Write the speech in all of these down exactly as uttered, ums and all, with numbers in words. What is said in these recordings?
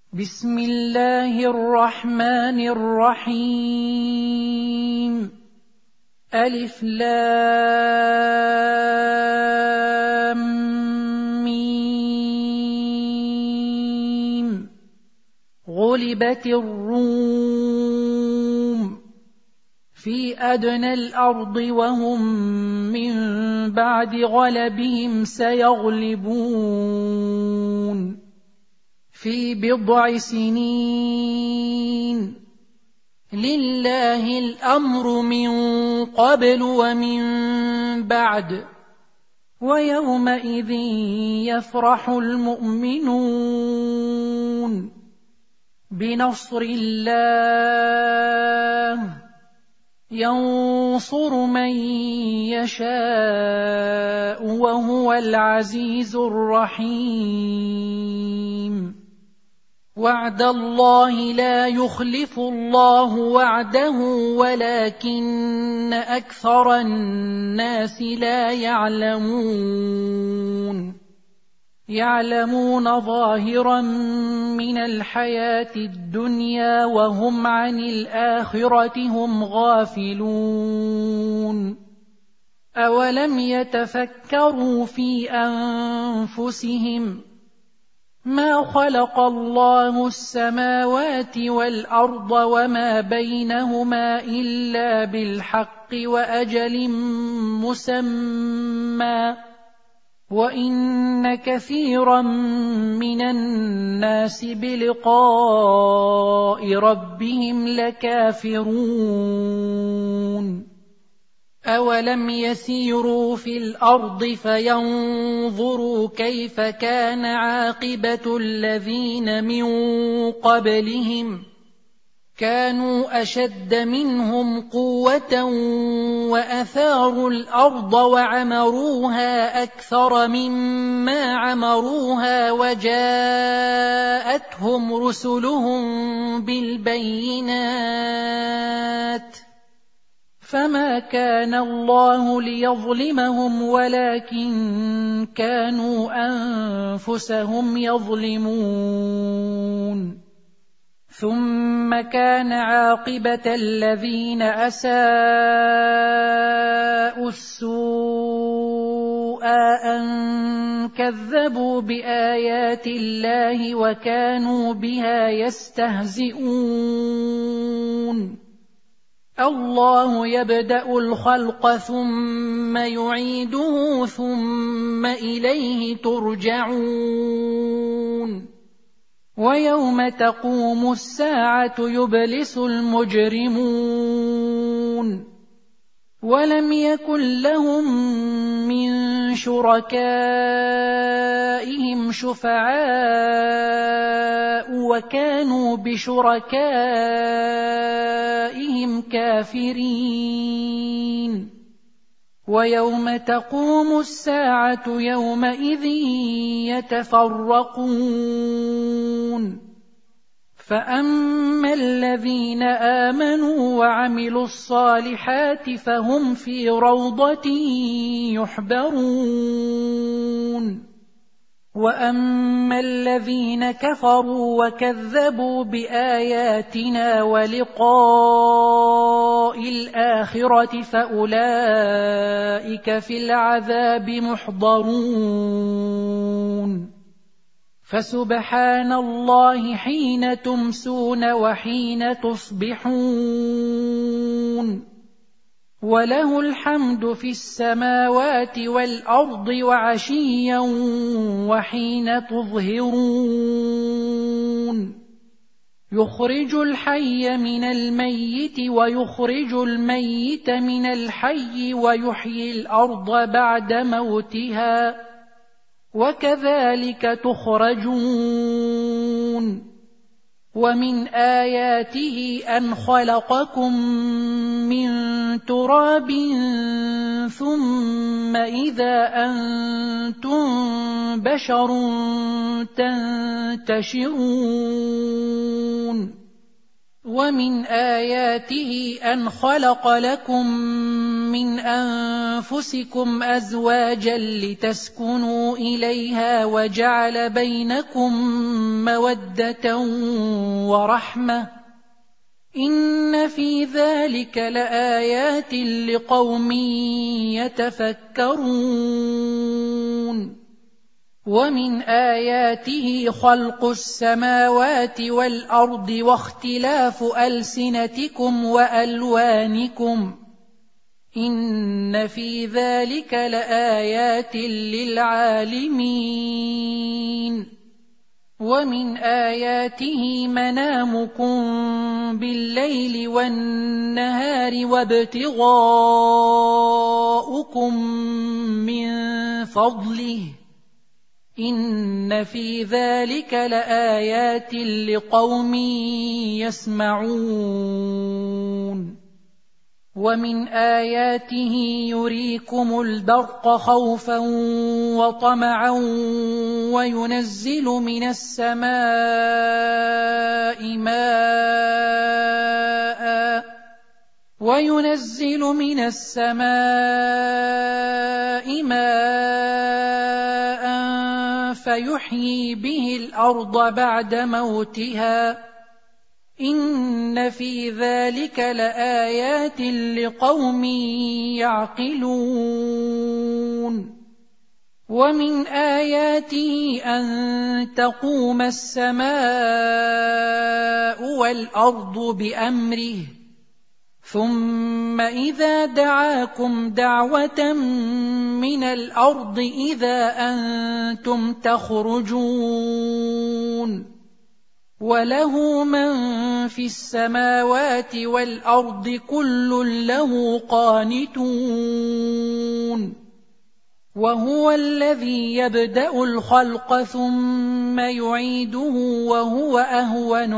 بسم الله الرحمن الرحيم. ألف لام ميم. غلبت الروم في أدنى الأرض وهم من بعد غلبهم سيغلبون في بضع سنين. لله الأمر من قبل ومن بعد، ويومئذ يفرح المؤمنون بنصر الله، ينصر من يشاء وهو العزيز الرحيم. وعد الله لا يخلف الله وعده ولكن أكثر الناس لا يعلمون. يعلمون ظاهرا من الحياة الدنيا وهم عن الآخرة هم غافلون. أولم يتفكروا في أنفسهم ما خلق الله السماوات والأرض وما بينهما إلا بالحق وأجل مسمى، وإن كثيرا من الناس بلقاء ربهم لكافرون. أولم يسيروا في الأرض فينظروا كيف كان عاقبة الذين من قبلهم، كانوا أشد منهم قوة وأثاروا الأرض وعمروها أكثر مما عمروها وجاءتهم رسلهم بالبينات، فما كان الله ليظلمهم ولكن كانوا أنفسهم يظلمون. ثم كان عاقبة الذين أساءوا السوء أن كذبوا بآيات الله وكانوا بها يستهزئون. الله يبدأ الخلق ثم يعيده ثم إليه ترجعون. ويوم تقوم الساعة يبلس المجرمون، ولم يكن لهم من شركائهم شفعاء وكانوا بشركائهم كافرين. ويوم تقوم الساعة يومئذ يتفرقون، فأما الذين آمنوا وعملوا الصالحات فهم في روضة يحبرون، وأما الذين كفروا وكذبوا بآياتنا ولقاء الآخرة فأولئك في العذاب محضرون. فسبحان الله حين تمسون وحين تصبحون، وله الحمد في السماوات والأرض وعشيا وحين تظهرون. يخرج الحي من الميت ويخرج الميت من الحي ويحيي الأرض بعد موتها، وكذلك تخرجون. ومن آياته أن خلقكم من تراب ثم إذا أنتم بشر تنتشرون. ومن آياته أن خلق لكم من أنفسكم أزواجا لتسكنوا إليها وجعل بينكم مودة ورحمة إن في ذلك لآيات لقوم يتفكرون ومن آياته خلق السماوات والأرض واختلاف ألسنتكم وألوانكم إن في ذلك لآيات للعالمين ومن آياته منامكم بالليل والنهار وابتغاؤكم من فضله إن في ذلك لآيات لقوم يسمعون ومن آياته يريكم البرق خوفا وطمعا وينزل من السماء ماء وينزل من السماء ماء فيحيي به الأرض بعد موتها إن في ذلك لآيات لقوم يعقلون ومن آياته أن تقوم السماء والأرض بأمره ثم إذا دعاكم دعوة من الأرض إذا أنتم تخرجون وله من في السماوات والأرض كل له قانتون وهو الذي يبدأ الخلق ثم يعيده وهو أهون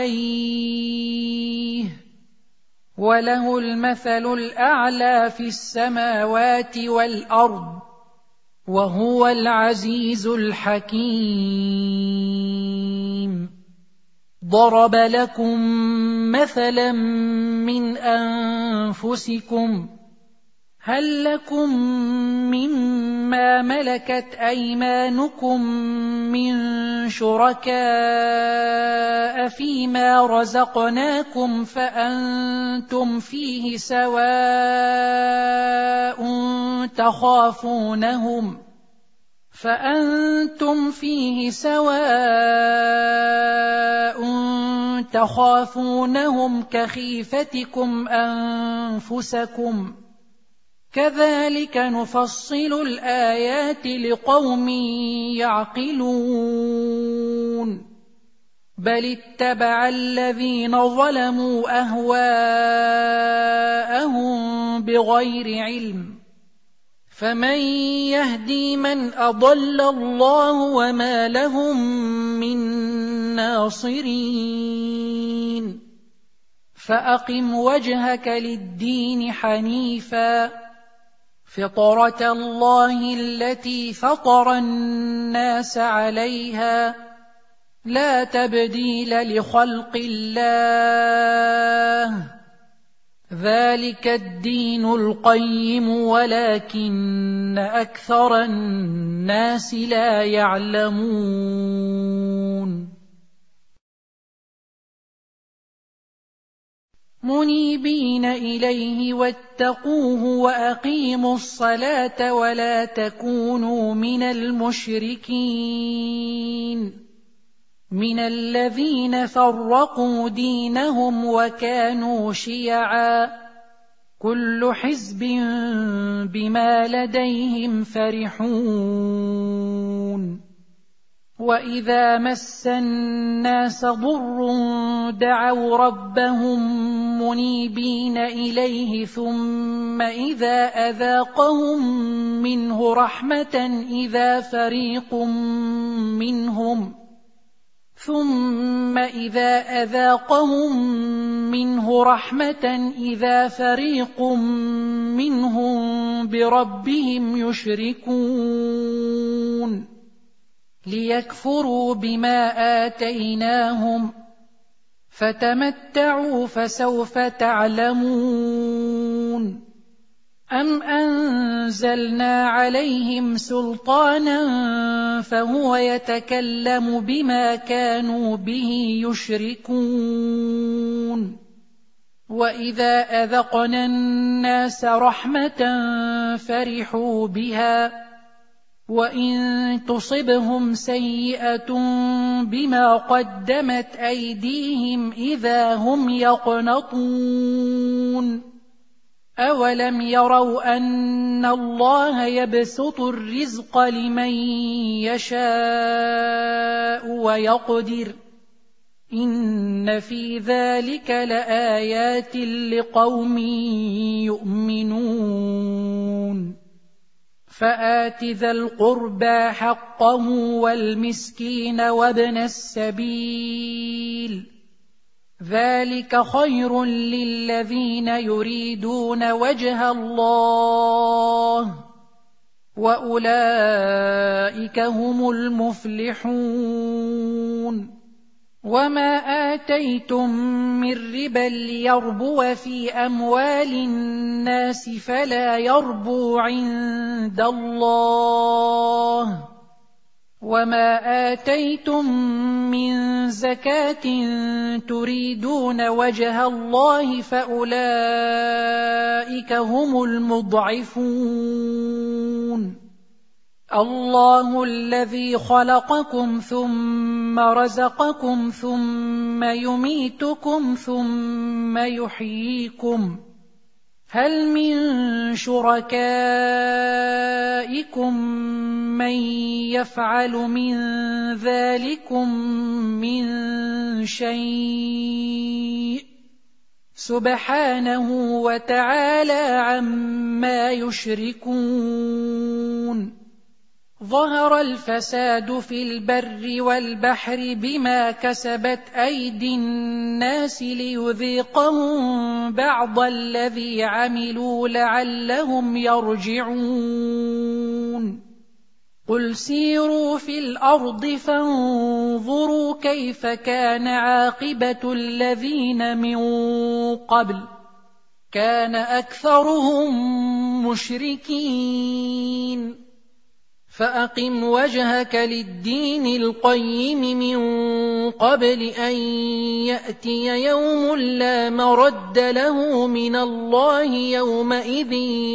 عليه وله المثل الأعلى في السماوات والأرض وهو العزيز الحكيم ضرب لكم مثلا من أنفسكم هل لكم مما ملكت أيمانكم من شركاء فيما رزقناكم فأنتم فيه سواء تخافونهم فأنتم فيه سواء تخافونهم كخيفتكم أنفسكم كذلك نفصل الآيات لقوم يعقلون بل اتبع الذين ظلموا أهواءهم بغير علم فمن يهدي من أضل الله وما لهم من ناصرين فأقم وجهك للدين حنيفا فطرة الله التي فطر الناس عليها لا تبديل لخلق الله ذلك الدين القيم ولكن أكثر الناس لا يعلمون منيبين إليه واتقوه وأقيموا الصلاة ولا تكونوا من المشركين من الذين فرقوا دينهم وكانوا شيعا كل حزب بما لديهم فرحون وإذا مس الناس ضر دعوا ربهم منيبين إليه ثم إذا أذاقهم منه رحمة إذا فريق منهم ثم إذا أذاقهم منه رحمة إذا فريق منهم بربهم يشركون ليكفروا بما آتيناهم فتمتعوا فسوف تعلمون أَمْ أَنزَلْنَا عَلَيْهِمْ سُلْطَانًا فَهُوَ يَتَكَلَّمُ بِمَا كَانُوا بِهِ يُشْرِكُونَ وَإِذَا أَذَقْنَا النَّاسَ رَحْمَةً فَرِحُوا بِهَا وَإِن تُصِبْهُمْ سَيِّئَةٌ بِمَا قَدَّمَتْ أَيْدِيهِمْ إِذَا هُمْ يَقْنَطُونَ أَوَلَمْ يَرَوْا أَنَّ اللَّهَ يَبْسُطُ الرِّزْقَ لِمَن يَشَاءُ وَيَقْدِرُ إِنَّ فِي ذَلِكَ لَآيَاتٍ لِقَوْمٍ يُؤْمِنُونَ فَآتِ ذَا الْقُرْبَى حَقَّهُ وَالْمِسْكِينَ وَابْنَ السَّبِيلِ ذَلِكَ خَيْرٌ لِّلَّذِينَ يُرِيدُونَ وَجْهَ اللَّهِ وَأُولَئِكَ هُمُ الْمُفْلِحُونَ وَمَا آتَيْتُم مِّن رِّبًا لِّيَرْبُوَ فِي أَمْوَالِ النَّاسِ فَلَا يَرْبُو عِندَ اللَّهِ وَمَا آتَيْتُم مِّن زَكَاةٍ تُرِيدُونَ وَجْهَ اللَّهِ فَأُولَئِكَ هُمُ الْمُضْعِفُونَ اللَّهُ الَّذِي خَلَقَكُمْ ثُمَّ رَزَقَكُمْ ثُمَّ يُمِيتُكُمْ ثُمَّ يُحْيِيكُمْ هَلْ مِن شُرَكَائِكُم مَّن يَفْعَلُ مِن ذَلِكُم مِّن شَيْءٍ سُبْحَانَهُ وَتَعَالَىٰ عَمَّا يُشْرِكُونَ ظَهَرَ الْفَسَادُ فِي الْبَرِّ وَالْبَحْرِ بِمَا كَسَبَتْ أَيْدِي النَّاسِ لِيُذِيقَهُم بَعْضَ الَّذِي عَمِلُوا لَعَلَّهُمْ يَرْجِعُونَ قُلْ سِيرُوا فِي الْأَرْضِ فَانظُرُوا كَيْفَ كَانَ عَاقِبَةُ الَّذِينَ مِن قَبْلُ كَانَ أَكْثَرُهُم مُّشْرِكِينَ فَأَقِمْ وَجْهَكَ لِلدِّينِ الْقَيِّمِ مِن قَبْلِ أَن يَأْتِيَ يَوْمٌ لَّا مَرَدَّ لَهُ مِنَ اللَّهِ يَوْمَئِذٍ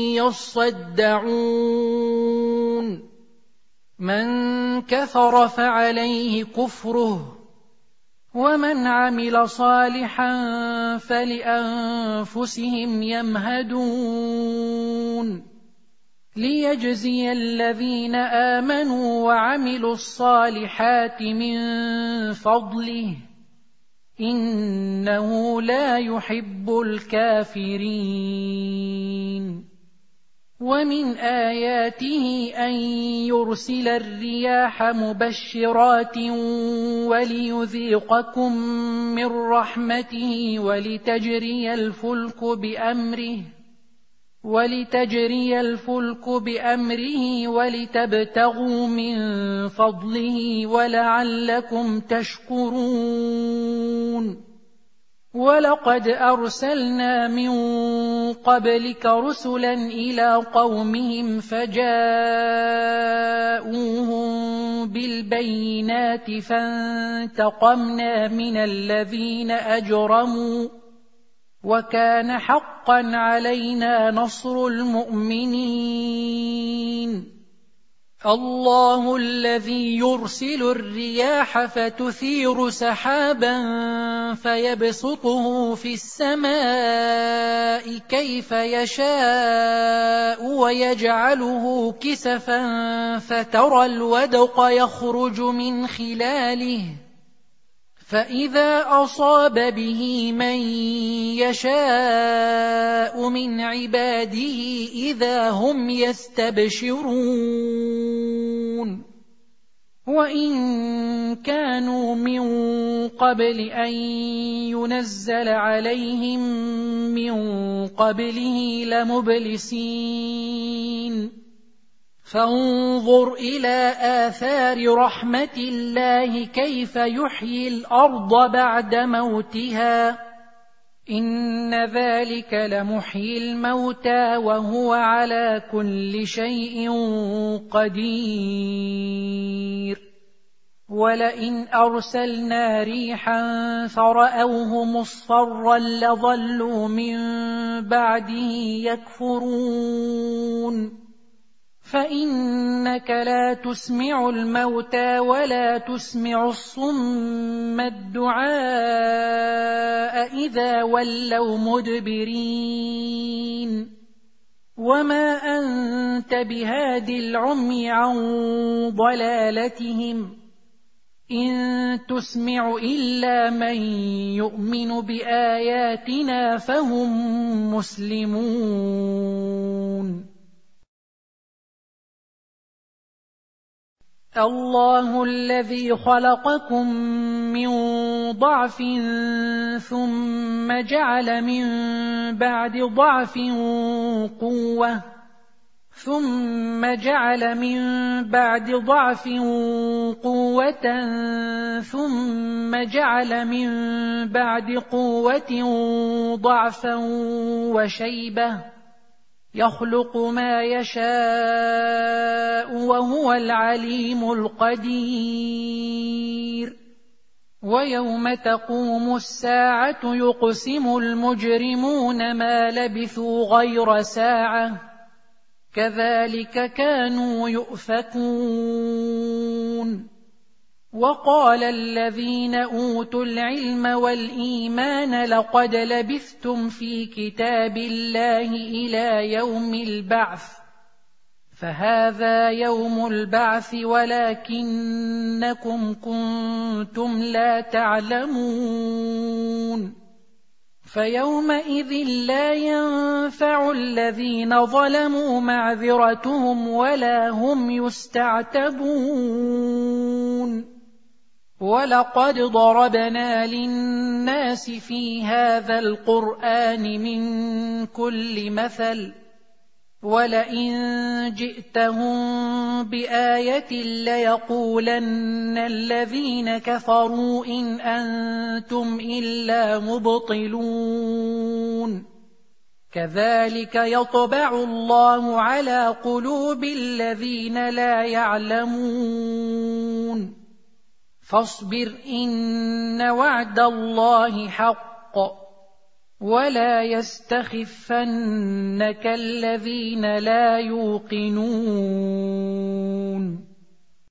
يَصَّدَّعُونَ مَن كَفَرَ فَعَلَيْهِ كُفْرُهُ وَمَنْ عَمِلَ صَالِحًا فَلِأَنفُسِهِمْ يَمْهَدُونَ لِيَجْزِيَ الَّذِينَ آمَنُوا وَعَمِلُوا الصَّالِحَاتِ مِن فَضْلِهِ إِنَّهُ لَا يُحِبُّ الْكَافِرِينَ وَمِنْ آيَاتِهِ أَن يُرْسِلَ الرِّيَاحَ مُبَشِّرَاتٍ وَلِيُذِيقَكُم مِّن رَّحْمَتِهِ وَلِتَجْرِيَ الْفُلْكُ بِأَمْرِهِ وَلِتَجْرِيَ الْفُلْكُ بِأَمْرِهِ وَلِتَبْتَغُوا مِن فَضْلِهِ وَلَعَلَّكُمْ تَشْكُرُونَ وَلَقَدْ أَرْسَلْنَا مِن قَبْلِكَ رُسُلًا إِلَىٰ قَوْمِهِمْ فَجَاءُوهُم بِالْبَيِّنَاتِ فَانتَقَمْنَا مِنَ الَّذِينَ أَجْرَمُوا وَكَانَ حَقًّا عَلَيْنَا نَصْرُ الْمُؤْمِنِينَ اللَّهُ الَّذِي يُرْسِلُ الرِّيَاحَ فَتُثِيرُ سَحَابًا فَيَبْسُطُهُ فِي السَّمَاءِ كَيْفَ يَشَاءُ وَيَجْعَلُهُ كِسَفًا فَتَرَى الْوَدْقَ يَخْرُجُ مِنْ خِلَالِهِ فَإِذَا أَصَابَ بِهِ مَن يَشَاءُ مِنْ عِبَادِهِ إِذَا هُمْ يَسْتَبْشِرُونَ وَإِن كَانُوا مِن قَبْلِ أَن يُنَزَّلَ عَلَيْهِم مِّن قَبْلِهِ لَمُبْلِسِينَ فانظُرْ إِلَىٰ آثَارِ رَحْمَةِ اللَّهِ كَيْفَ يُحْيِي الْأَرْضَ بَعْدَ مَوْتِهَا إن ذلك لمحيي الموتى وهو على كل شيء قدير ولئن أرسلنا ريحا فرأوه مصفرا لظلوا من بعده يكفرون فإنك لا تسمع الموتى ولا تسمع الصم الدعاء إذا ولوا مدبرين وما أنت بهاد العمي عن ضلالتهم إن تسمع إلا من يؤمن بآياتنا فهم مسلمون الله الذي خلقكم من ضعف ثم جعل من بعد ضعف قوة ثم جعل من بعد ضعف قوة ثم جعل من بعد قوة ضعفا وشيبة يخلق ما يشاء وهو العليم القدير ويوم تقوم الساعة يقسم المجرمون ما لبثوا غير ساعة كذلك كانوا يؤفكون وقال الذين أوتوا العلم والإيمان لقد لبثتم في كتاب الله إلى يوم البعث فهذا يوم البعث ولكنكم كنتم لا تعلمون فيومئذ لا ينفع الذين ظلموا معذرتهم ولا هم يستعتبون ولقد ضربنا للناس في هذا القرآن من كل مثل ولئن جئتهم بآية ليقولن الذين كفروا إن أنتم إلا مبطلون كذلك يطبع الله على قلوب الذين لا يعلمون فاصبر إن وعد الله حق ولا يستخفنك الذين لا يوقنون